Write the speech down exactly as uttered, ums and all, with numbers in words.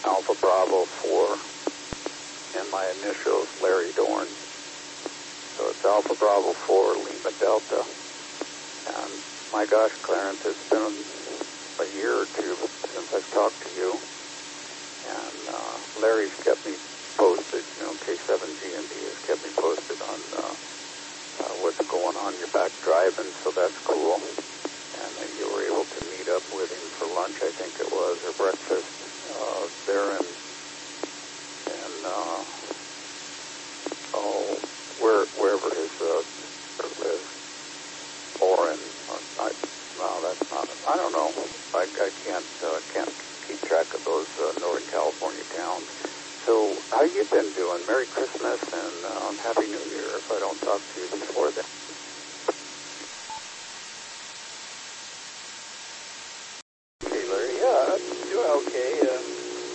Alpha Bravo four, and my initials, Larry Dorn. So it's Alpha Bravo four, Lima Delta. And my gosh, Clarence, it's been a year or two since I've talked to you. And uh, Larry's kept me posted, you know, K seven G M D has kept me posted on uh, uh, what's going on. You're back driving, so that's cool. And then you were able to meet up with him for lunch, I think it was, or breakfast uh, there in, in uh, oh, where, wherever his uh, lives. Or in, uh, I, no, that's not, I don't know. I, I can't, uh, can't keep track of those uh, Northern California towns. So, how you been doing? Merry Christmas and um, Happy New Year if I don't talk to you before then.